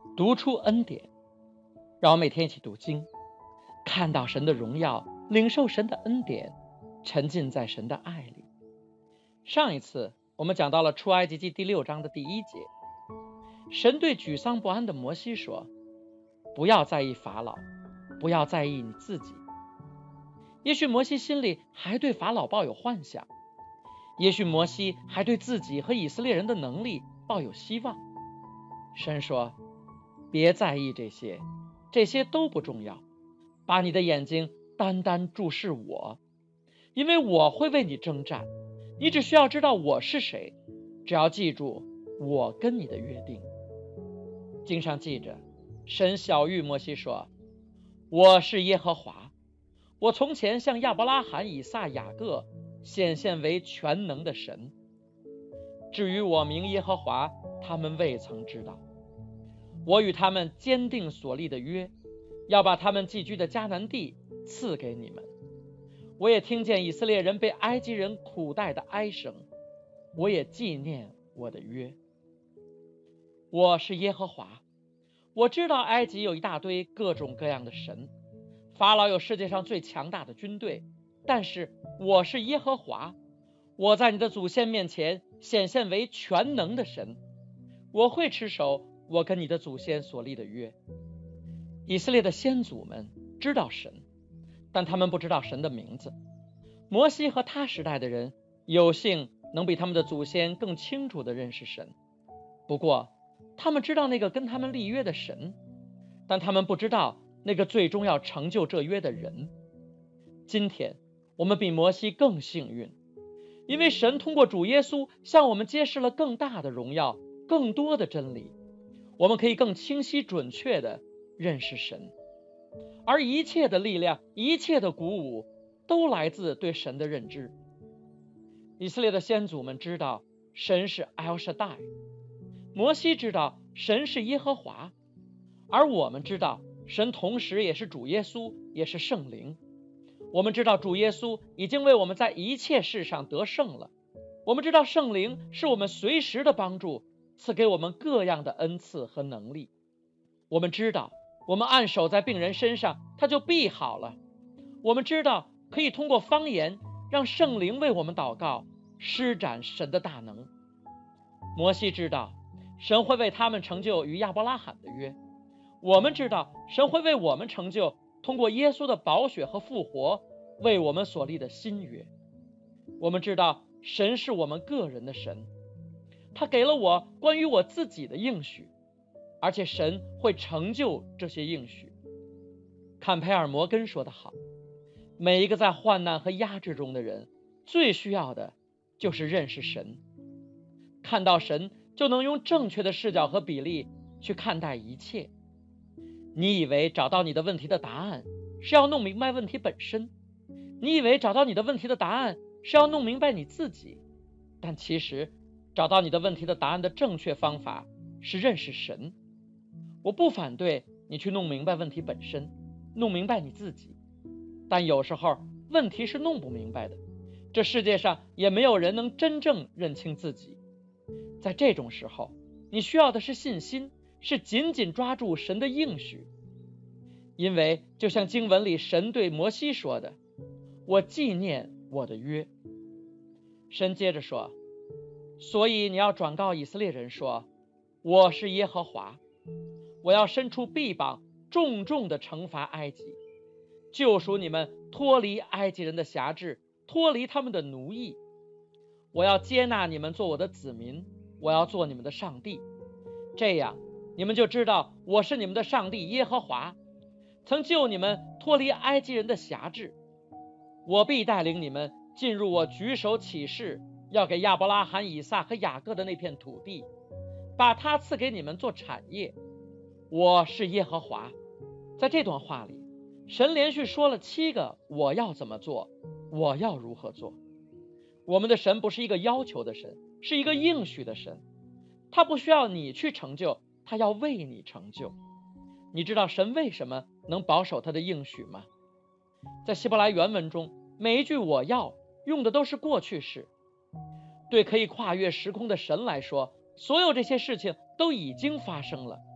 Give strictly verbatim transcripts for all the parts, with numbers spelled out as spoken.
读出恩典，让我每天一起读经，看到神的荣耀，领受神的恩典，沉浸在神的爱里。上一次我们讲到了出埃及记第六章的第一节，神对沮丧不安的摩西说，不要在意法老，不要在意你自己。也许摩西心里还对法老抱有幻想，也许摩西还对自己和以色列人的能力抱有希望。神说，别在意这些，这些都不重要，把你的眼睛单单注视我，因为我会为你征战，你只需要知道我是谁，只要记住我跟你的约定。经上记着，神晓谕摩西说，我是耶和华，我从前向亚伯拉罕、以撒、雅各显现为全能的神。至于我名耶和华，他们未曾知道。我与他们坚定所立的约，要把他们寄居的迦南地赐给你们。我也听见以色列人被埃及人苦待的哀声，我也纪念我的约。我是耶和华，我知道埃及有一大堆各种各样的神，法老有世界上最强大的军队，但是我是耶和华，我在你的祖先面前显现为全能的神，我会持守我跟你的祖先所立的约。以色列的先祖们知道神，但他们不知道神的名字。摩西和他时代的人有幸能比他们的祖先更清楚地认识神，不过他们知道那个跟他们立约的神，但他们不知道那个最终要成就这约的人。今天我们比摩西更幸运，因为神通过主耶稣向我们揭示了更大的荣耀，更多的真理，我们可以更清晰准确地认识神。而一切的力量，一切的鼓舞，都来自对神的认知。以色列的先祖们知道神是 El Shaddai， 摩西知道神是耶和华，而我们知道神同时也是主耶稣，也是圣灵。我们知道主耶稣已经为我们在一切事上得胜了，我们知道圣灵是我们随时的帮助，赐给我们各样的恩赐和能力。我们知道我们按手在病人身上，他就必好了。我们知道可以通过方言让圣灵为我们祷告，施展神的大能。摩西知道神会为他们成就与亚伯拉罕的约，我们知道神会为我们成就通过耶稣的宝血和复活为我们所立的新约。我们知道神是我们个人的神，他给了我关于我自己的应许，而且神会成就这些应许。坎培尔摩根说得好，每一个在患难和压制中的人，最需要的就是认识神。看到神，就能用正确的视角和比例去看待一切。你以为找到你的问题的答案是要弄明白问题本身，你以为找到你的问题的答案是要弄明白你自己，但其实找到你的问题的答案的正确方法是认识神。我不反对你去弄明白问题本身，弄明白你自己，但有时候问题是弄不明白的。这世界上也没有人能真正认清自己。在这种时候，你需要的是信心，是紧紧抓住神的应许。因为就像经文里神对摩西说的，我纪念我的约。神接着说，所以你要转告以色列人说，我是耶和华，我要伸出臂膀，重重地惩罚埃及，救赎你们脱离埃及人的辖制，脱离他们的奴役。我要接纳你们做我的子民，我要做你们的上帝，这样你们就知道我是你们的上帝耶和华，曾救你们脱离埃及人的辖制。我必带领你们进入我举手起誓要给亚伯拉罕、以撒和雅各的那片土地，把它赐给你们做产业。我是耶和华。在这段话里，神连续说了七个我要怎么做，我要如何做。我们的神不是一个要求的神，是一个应许的神。他不需要你去成就，他要为你成就。你知道神为什么能保守他的应许吗？在希伯来原文中，每一句我要用的都是过去式。对可以跨越时空的神来说，所有这些事情都已经发生了。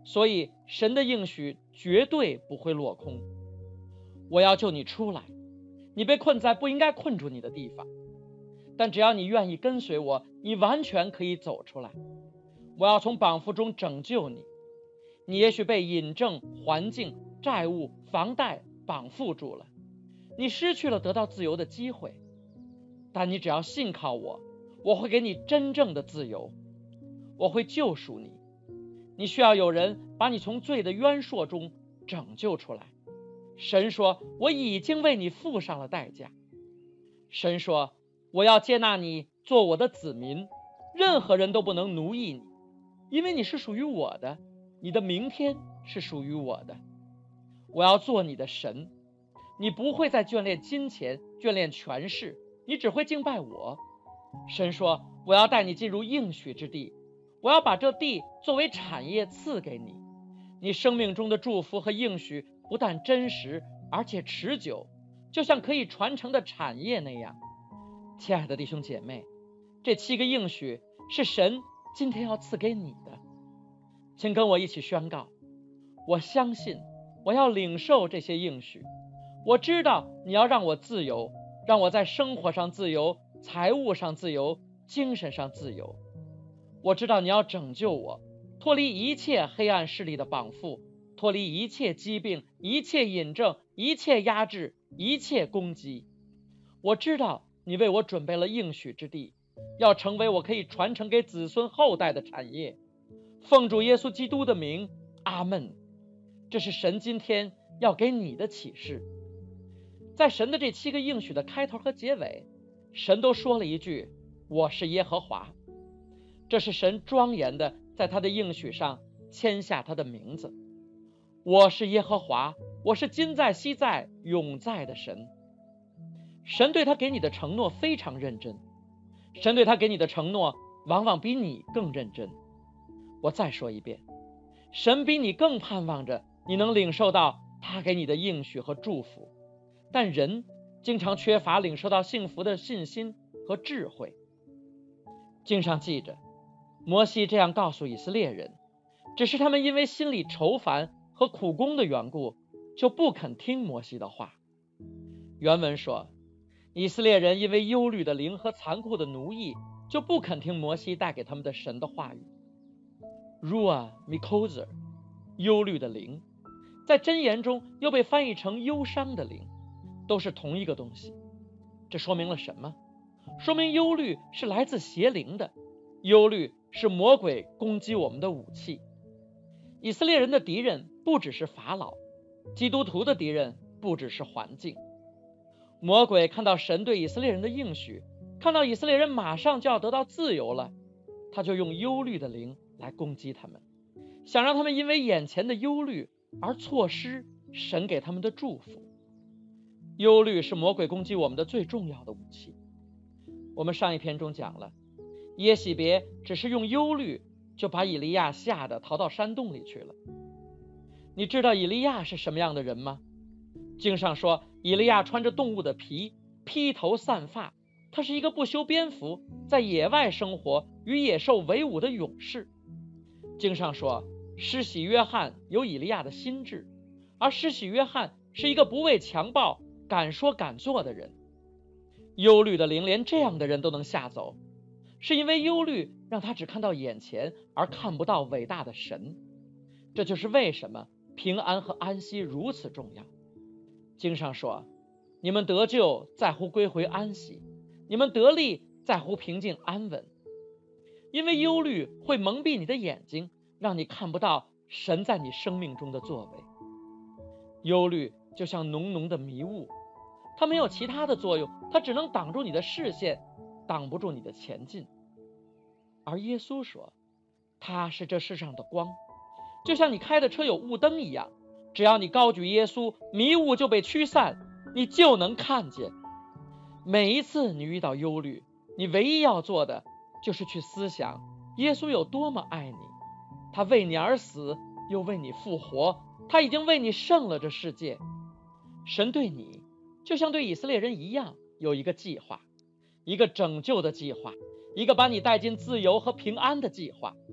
所以神的应许绝对不会落空。我要救你出来，你被困在不应该困住你的地方，但只要你愿意跟随我，你完全可以走出来。我要从绑缚中拯救你。你也许被引证、环境、债务、房贷绑缚住了，你失去了得到自由的机会，但你只要信靠我，我会给你真正的自由，我会救赎你。你需要有人把你从罪的渊烁中拯救出来。神说，我已经为你付上了代价。神说，我要接纳你做我的子民，任何人都不能奴役你，因为你是属于我的，你的明天是属于我的。我要做你的神，你不会再眷恋金钱，眷恋权势，你只会敬拜我。神说，我要带你进入应许之地，我要把这地作为产业赐给你。你生命中的祝福和应许不但真实，而且持久，就像可以传承的产业那样。亲爱的弟兄姐妹，这七个应许是神今天要赐给你的，请跟我一起宣告：我相信，我要领受这些应许。我知道你要让我自由，让我在生活上自由，财务上自由，精神上自由。我知道你要拯救我，脱离一切黑暗势力的绑缚，脱离一切疾病，一切引证，一切压制，一切攻击。我知道你为我准备了应许之地，要成为我可以传承给子孙后代的产业。奉主耶稣基督的名，阿们。这是神今天要给你的启示。在神的这七个应许的开头和结尾，神都说了一句：我是耶和华。这是神庄严的在他的应许上签下他的名字。我是耶和华，我是今在昔在永在的神。神对他给你的承诺非常认真，神对他给你的承诺往往比你更认真。我再说一遍，神比你更盼望着你能领受到他给你的应许和祝福，但人经常缺乏领受到幸福的信心和智慧。经上记着，摩西这样告诉以色列人，只是他们因为心里愁烦和苦工的缘故，就不肯听摩西的话。原文说，以色列人因为忧虑的灵和残酷的奴役，就不肯听摩西带给他们的神的话语。Ruah Mikozer， 忧虑的灵，在箴言中又被翻译成忧伤的灵，都是同一个东西。这说明了什么？说明忧虑是来自邪灵的，忧虑是魔鬼攻击我们的武器。以色列人的敌人不只是法老，基督徒的敌人不只是环境。魔鬼看到神对以色列人的应许，看到以色列人马上就要得到自由了，他就用忧虑的灵来攻击他们，想让他们因为眼前的忧虑而错失神给他们的祝福。忧虑是魔鬼攻击我们的最重要的武器。我们上一篇中讲了，耶洗别只是用忧虑就把以利亚吓得逃到山洞里去了。你知道以利亚是什么样的人吗？经上说，以利亚穿着动物的皮，披头散发，他是一个不修边幅，在野外生活，与野兽为伍的勇士。经上说，施洗约翰有以利亚的心智，而施洗约翰是一个不畏强暴，敢说敢做的人。忧虑的灵连这样的人都能吓走，是因为忧虑让他只看到眼前，而看不到伟大的神。这就是为什么平安和安息如此重要。经上说，你们得救在乎归回安息，你们得力在乎平静安稳。因为忧虑会蒙蔽你的眼睛，让你看不到神在你生命中的作为。忧虑就像浓浓的迷雾，它没有其他的作用，它只能挡住你的视线，挡不住你的前进。而耶稣说，他是这世上的光，就像你开的车有雾灯一样，只要你高举耶稣，迷雾就被驱散，你就能看见。每一次你遇到忧虑，你唯一要做的就是去思想耶稣有多么爱你，他为你而死，又为你复活，他已经为你胜了这世界。神对你就像对以色列人一样，有一个计划，一个拯救的计划，一个把你带进自由和平安的计划。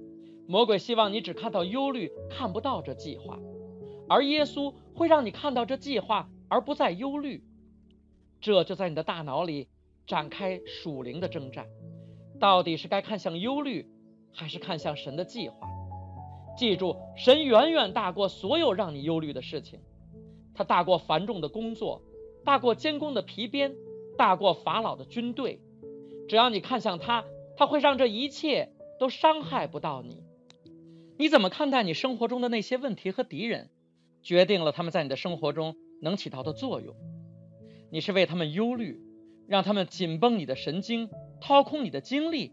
魔鬼希望你只看到忧虑，看不到这计划，而耶稣会让你看到这计划，而不再忧虑。这就在你的大脑里展开属灵的征战，到底是该看向忧虑，还是看向神的计划？记住，神远远大过所有让你忧虑的事情，他大过繁重的工作，大过监工的皮鞭，大过法老的军队。只要你看向他，他会让这一切都伤害不到你。你怎么看待你生活中的那些问题和敌人，决定了他们在你的生活中能起到的作用。你是为他们忧虑，让他们紧绷你的神经，掏空你的精力。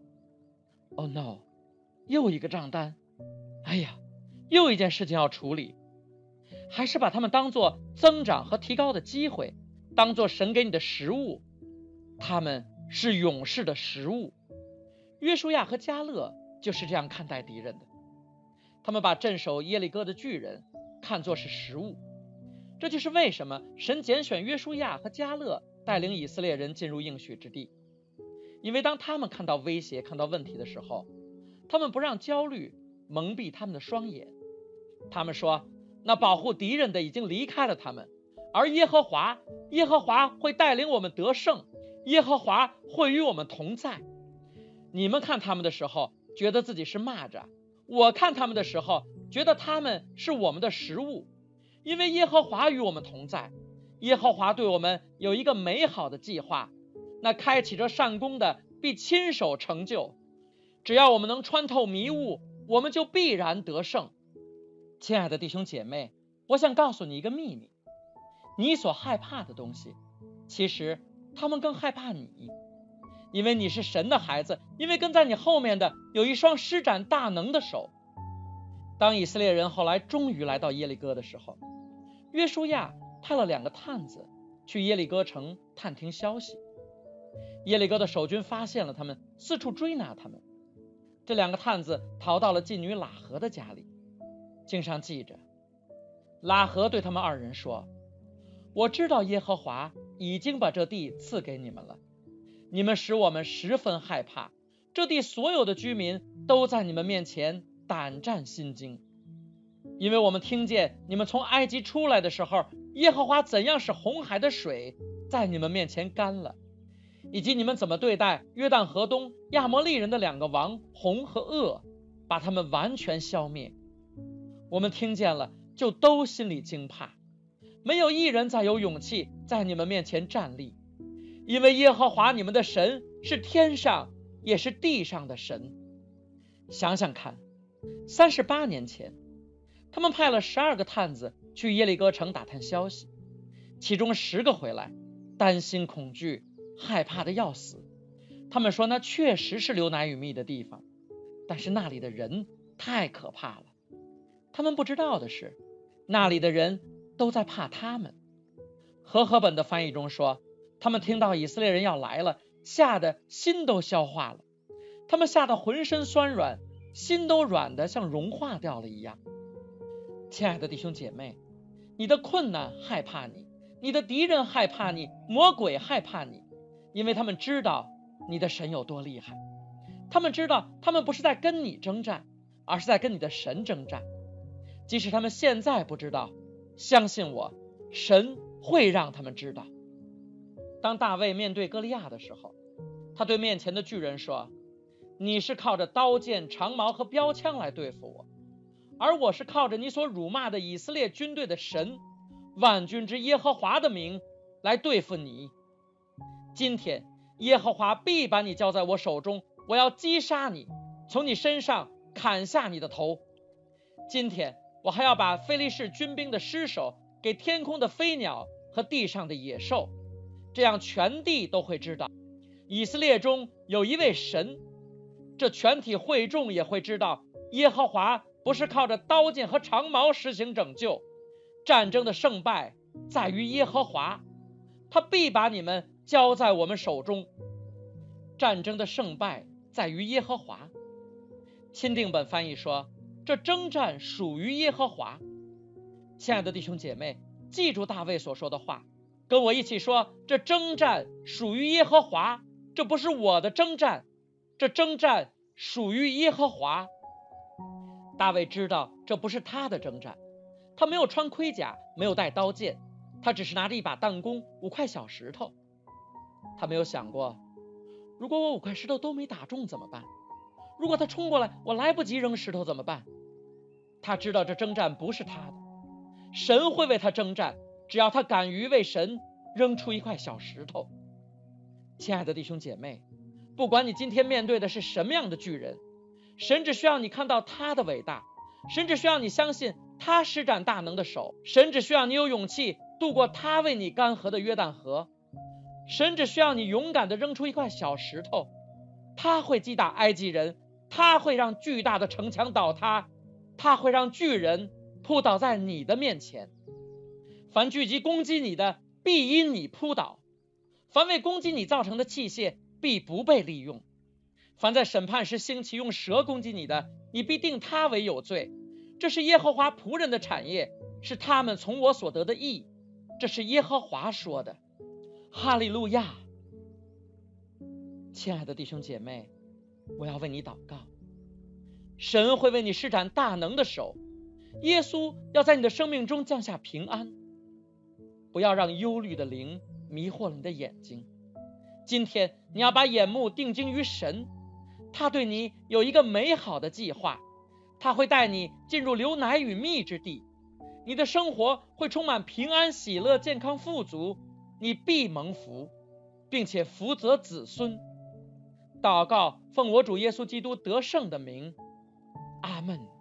Oh no， 又一个账单，哎呀，又一件事情要处理。还是把他们当作增长和提高的机会，当作神给你的食物。他们是勇士的食物。约书亚和迦勒就是这样看待敌人的，他们把镇守耶利哥的巨人看作是食物。这就是为什么神拣选约书亚和迦勒带领以色列人进入应许之地。因为当他们看到威胁，看到问题的时候，他们不让焦虑蒙蔽他们的双眼。他们说，那保护敌人的已经离开了他们，而耶和华耶和华会带领我们得胜，耶和华会与我们同在。你们看他们的时候觉得自己是蚂蚱，我看他们的时候觉得他们是我们的食物。因为耶和华与我们同在，耶和华对我们有一个美好的计划，那开启着善功的必亲手成就。只要我们能穿透迷雾，我们就必然得胜。亲爱的弟兄姐妹，我想告诉你一个秘密，你所害怕的东西，其实他们更害怕你。因为你是神的孩子，因为跟在你后面的有一双施展大能的手。当以色列人后来终于来到耶利哥的时候，约书亚派了两个探子去耶利哥城探听消息。耶利哥的守军发现了他们，四处追拿他们。这两个探子逃到了妓女喇合的家里。经上记着，喇合对他们二人说，我知道耶和华已经把这地赐给你们了，你们使我们十分害怕，这地所有的居民都在你们面前胆战心惊。因为我们听见你们从埃及出来的时候，耶和华怎样使红海的水在你们面前干了，以及你们怎么对待约旦河东亚摩利人的两个王红和噩，把他们完全消灭。我们听见了，就都心里惊怕，没有一人再有勇气在你们面前站立。因为耶和华你们的神是天上也是地上的神。想想看，三十八年前，他们派了十二个探子去耶利哥城打探消息，其中十个回来担心恐惧，害怕的要死。他们说那确实是流奶与蜜的地方，但是那里的人太可怕了。他们不知道的是，那里的人都在怕他们。和合本的翻译中说，他们听到以色列人要来了，吓得心都消化了。他们吓得浑身酸软，心都软得像融化掉了一样。亲爱的弟兄姐妹，你的困难害怕你，你的敌人害怕你，魔鬼害怕你，因为他们知道你的神有多厉害。他们知道他们不是在跟你征战，而是在跟你的神征战。即使他们现在不知道，相信我，神会让他们知道。当大卫面对歌利亚的时候，他对面前的巨人说，你是靠着刀剑长矛和标枪来对付我，而我是靠着你所辱骂的以色列军队的神万军之耶和华的名来对付你。今天耶和华必把你交在我手中，我要击杀你，从你身上砍下你的头。今天我还要把非利士军兵的尸首给天空的飞鸟和地上的野兽，这样全地都会知道以色列中有一位神。这全体会众也会知道，耶和华不是靠着刀剑和长矛实行拯救，战争的胜败在于耶和华，他必把你们交在我们手中。战争的胜败在于耶和华。钦定本翻译说，这征战属于耶和华。亲爱的弟兄姐妹，记住大卫所说的话，跟我一起说，这征战属于耶和华。这不是我的征战，这征战属于耶和华。 大卫知道这不是他的征战，他没有穿盔甲，没有带刀剑，他只是拿着一把弹弓，五块小石头。他没有想过，如果我五块石头都没打中怎么办？如果他冲过来，我来不及扔石头怎么办？他知道这征战不是他的，神会为他征战，只要他敢于为神扔出一块小石头。亲爱的弟兄姐妹，不管你今天面对的是什么样的巨人，神只需要你看到他的伟大，神只需要你相信他施展大能的手，神只需要你有勇气渡过他为你干涸的约旦河，神只需要你勇敢地扔出一块小石头，他会击打埃及人，他会让巨大的城墙倒塌，他会让巨人扑倒在你的面前。凡聚集攻击你的，必因你扑倒；凡为攻击你造成的器械，必不被利用。凡在审判时兴起用蛇攻击你的，你必定他为有罪。这是耶和华仆人的产业，是他们从我所得的义。这是耶和华说的。哈利路亚！亲爱的弟兄姐妹，我要为你祷告，神会为你施展大能的手，耶稣要在你的生命中降下平安。不要让忧虑的灵迷惑了你的眼睛。今天你要把眼目定睛于神，他对你有一个美好的计划，他会带你进入流奶与蜜之地，你的生活会充满平安、喜乐、健康、富足，你必蒙福，并且福泽子孙。祷告，奉我主耶稣基督得胜的名，阿们。